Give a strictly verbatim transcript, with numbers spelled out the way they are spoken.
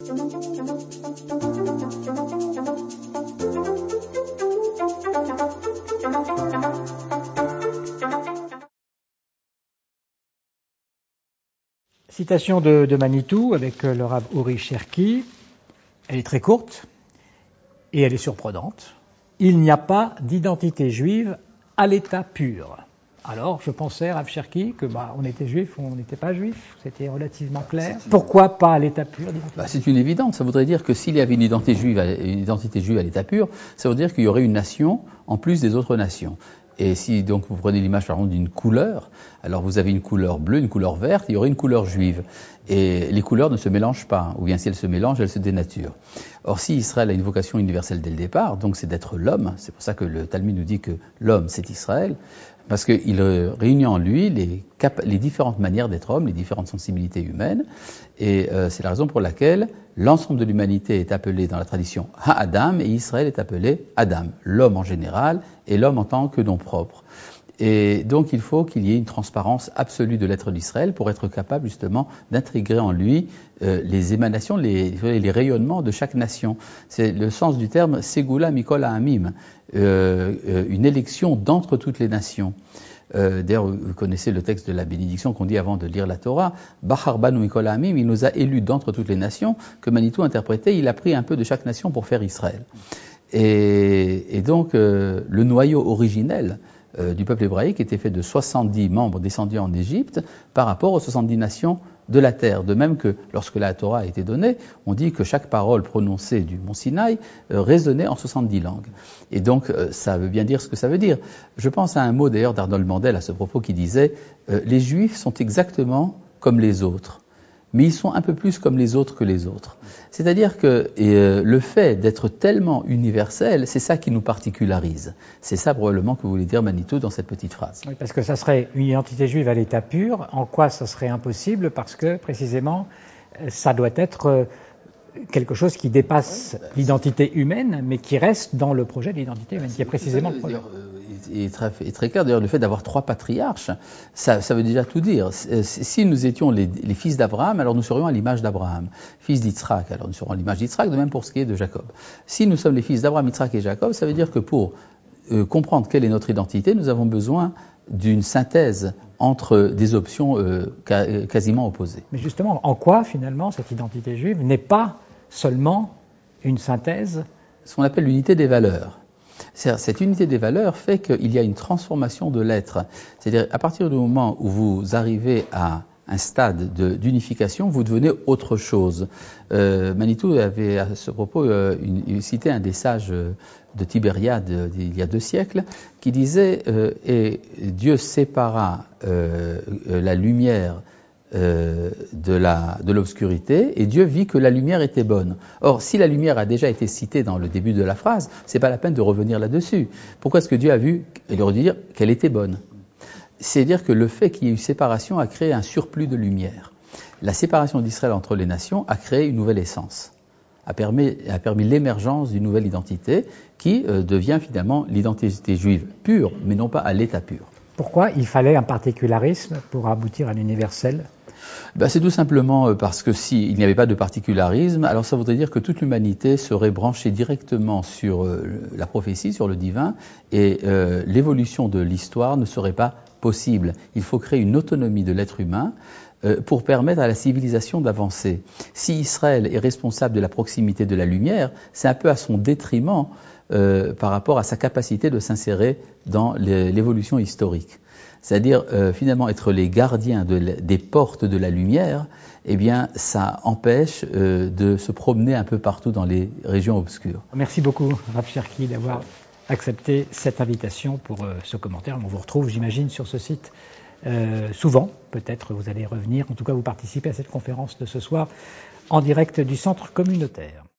Citation de, de Manitou avec le Rav Uri Cherki. Elle est très courte et elle est surprenante. Il n'y a pas d'identité juive à l'état pur. Alors, je pensais, Rav Cherki, que bah, on était juif ou on n'était pas juif. C'était relativement clair. Une... Pourquoi pas à l'état pur? bah, C'est une évidence. Ça voudrait dire que s'il y avait une identité juive à, une identité juive à l'état pur, ça veut dire qu'il y aurait une nation en plus des autres nations. Et si donc vous prenez l'image par exemple d'une couleur, alors vous avez une couleur bleue, une couleur verte, il y aurait une couleur juive. Et les couleurs ne se mélangent pas, ou bien si elles se mélangent, elles se dénaturent. Or, si Israël a une vocation universelle dès le départ, donc c'est d'être l'homme, c'est pour ça que le Talmud nous dit que l'homme c'est Israël, parce qu'il réunit en lui les, cap- les différentes manières d'être homme, les différentes sensibilités humaines, et euh, c'est la raison pour laquelle l'ensemble de l'humanité est appelé dans la tradition Ha-Adam, et Israël est appelé Adam, l'homme en général, et l'homme en tant que nom propre. Et donc il faut qu'il y ait une transparence absolue de l'être d'Israël pour être capable justement d'intégrer en lui euh, les émanations, les, les rayonnements de chaque nation. C'est le sens du terme Segula Mikol Ha'amim, euh, euh, une élection d'entre toutes les nations. Euh, d'ailleurs, vous connaissez le texte de la bénédiction qu'on dit avant de lire la Torah. Bachar banu mikol ha'amim, il nous a élus d'entre toutes les nations, que Manitou interprétait, il a pris un peu de chaque nation pour faire Israël. Et, et donc, euh, le noyau originel euh, du peuple hébraïque était fait de soixante-dix membres descendus en Égypte par rapport aux soixante-dix nations de la terre. De même que lorsque la Torah a été donnée, on dit que chaque parole prononcée du mont Sinaï euh, résonnait en soixante-dix langues. Et donc, euh, ça veut bien dire ce que ça veut dire. Je pense à un mot d'ailleurs d'Arnold Mandel à ce propos qui disait euh, « Les Juifs sont exactement comme les autres, mais ils sont un peu plus comme les autres que les autres. » C'est-à-dire que euh, le fait d'être tellement universel, c'est ça qui nous particularise. C'est ça probablement que vous voulez dire Manitou dans cette petite phrase. Oui, parce que ça serait une identité juive à l'état pur. En quoi ça serait impossible? Parce que précisément, ça doit être quelque chose qui dépasse l'identité humaine, mais qui reste dans le projet de l'identité humaine, qui est précisément le projet. Il est très, est très clair, d'ailleurs, le fait d'avoir trois patriarches, ça, ça veut déjà tout dire. Si nous étions les, les fils d'Abraham, alors nous serions à l'image d'Abraham. Fils d'Yitzhak, alors nous serons à l'image d'Yitzhak, de même pour ce qui est de Jacob. Si nous sommes les fils d'Abraham, Yitzhak et Jacob, ça veut dire que pour euh, comprendre quelle est notre identité, nous avons besoin d'une synthèse entre des options euh, quasiment opposées. Mais justement, en quoi, finalement, cette identité juive n'est pas seulement une synthèse? Ce qu'on appelle l'unité des valeurs. C'est-à-dire, cette unité des valeurs fait qu'il y a une transformation de l'être. C'est-à-dire, à partir du moment où vous arrivez à un stade de, d'unification, vous devenez autre chose. Euh, Manitou avait à ce propos euh, une, une, cité un des sages de Tibériade d'il y a deux siècles qui disait euh, « Et Dieu sépara euh, la lumière Euh, de, la, de l'obscurité, et Dieu vit que la lumière était bonne. » Or, si la lumière a déjà été citée dans le début de la phrase, c'est pas la peine de revenir là-dessus. Pourquoi est-ce que Dieu a vu, il aurait dû dire qu'elle était bonne? C'est-à-dire que le fait qu'il y ait eu séparation a créé un surplus de lumière. La séparation d'Israël entre les nations a créé une nouvelle essence, a permis, a permis l'émergence d'une nouvelle identité qui euh, devient finalement l'identité juive pure, mais non pas à l'état pur. Pourquoi il fallait un particularisme pour aboutir à l'universel? Ben, c'est tout simplement parce que s'il n'y avait pas de particularisme, alors ça voudrait dire que toute l'humanité serait branchée directement sur euh, la prophétie, sur le divin, et euh, l'évolution de l'histoire ne serait pas possible. Il faut créer une autonomie de l'être humain euh, pour permettre à la civilisation d'avancer. Si Israël est responsable de la proximité de la lumière, c'est un peu à son détriment euh, par rapport à sa capacité de s'insérer dans l'évolution historique. C'est-à-dire, euh, finalement, être les gardiens de, des portes de la lumière, eh bien, ça empêche euh, de se promener un peu partout dans les régions obscures. Merci beaucoup, Rav Cherki, d'avoir accepté cette invitation pour euh, ce commentaire. On vous retrouve, j'imagine, sur ce site euh, souvent. Peut-être vous allez revenir. En tout cas, vous participez à cette conférence de ce soir en direct du centre communautaire.